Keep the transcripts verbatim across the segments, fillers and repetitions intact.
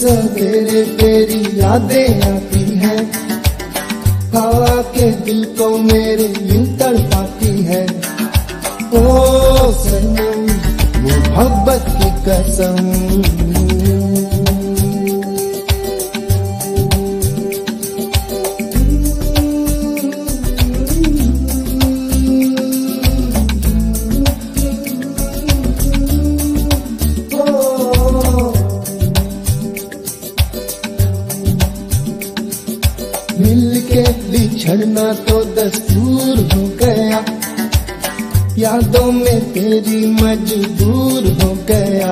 सवेरे तेरी यादें आती है, हवा के दिल को मेरे यूं तड़पाती है। ओ सनम मोहब्बत की कसम, मिल के बिछड़ना तो दस्तूर हो गया, यादों में तेरी मजबूर हो गया।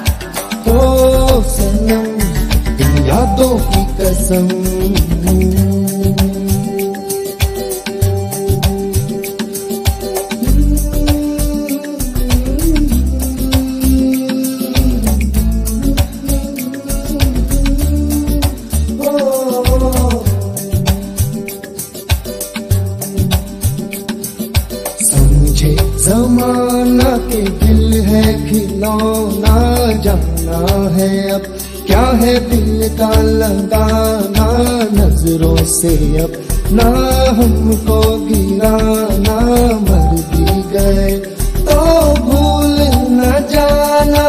ओ सनम इन यादों की कसम, जमाना के दिल है खिलौना, जाना है अब क्या है दिल का लगाना। नजरों से अब ना हमको गिराना, मर भी गए तो भूल न जाना।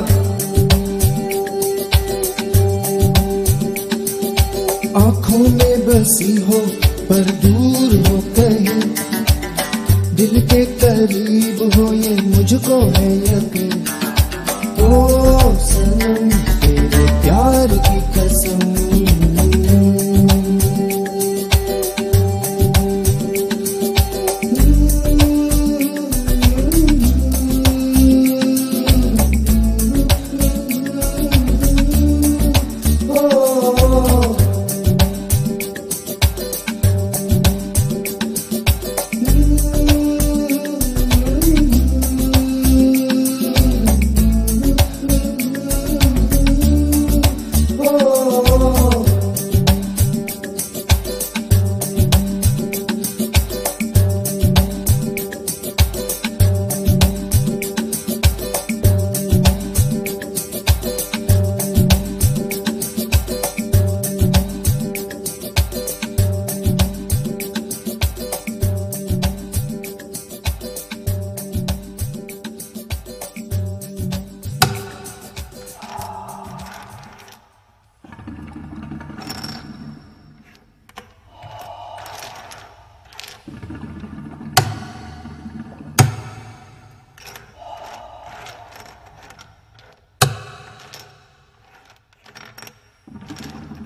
आंखों में बसी हो पर दूर हो कहीं, दिल के करीब हो ये मुझको है यकीन। ओ सनम तेरे प्यार की कसम,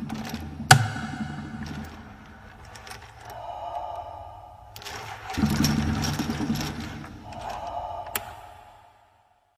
you